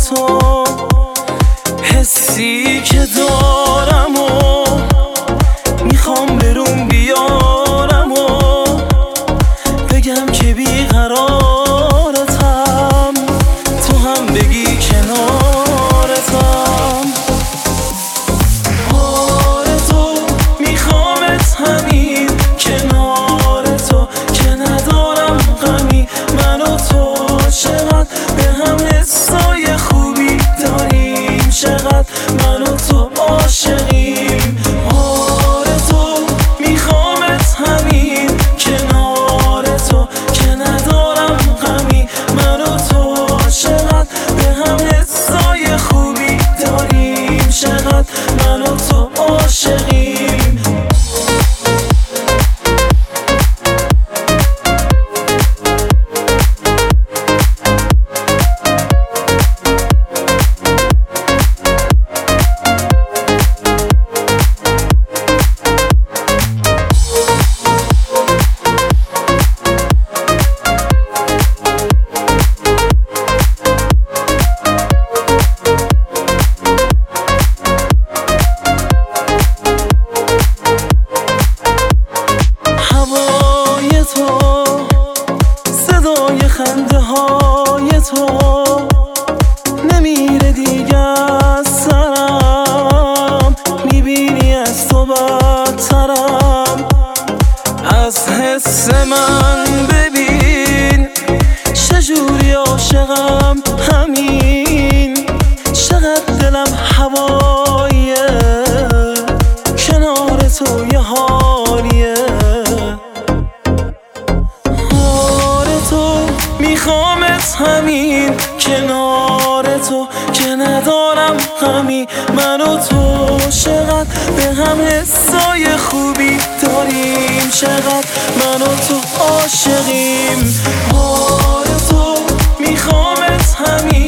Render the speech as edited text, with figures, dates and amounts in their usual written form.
تو حسی که دارم و میخوام برون بیارم و بگم که بیقرارتم، تو هم بگی کنارتم. آره تو میخوامت همین کنار تو که ندارم غمی، من و تو چقدر به هم حسای خوبی داریم، چقدر من و تو عاشقیم. آره تو میخوامت همین کنار تو که ندارم غمی، من و تو چقدر به هم حسای خوبی داریم، چقدر من و تو عاشقیم. صدای خنده های تو نمیره دیگه از سرم، میبینی از تو بدترم، از حس من ببین چجوری عاشقم همین، چقدر دلم هواییه کنار تو یه حالیه. میخوامت همین کنار تو که ندارم غمی، من و تو چقدر به هم حسای خوبی داریم، چقدر من و تو عاشقیم. آره تو میخوامت همین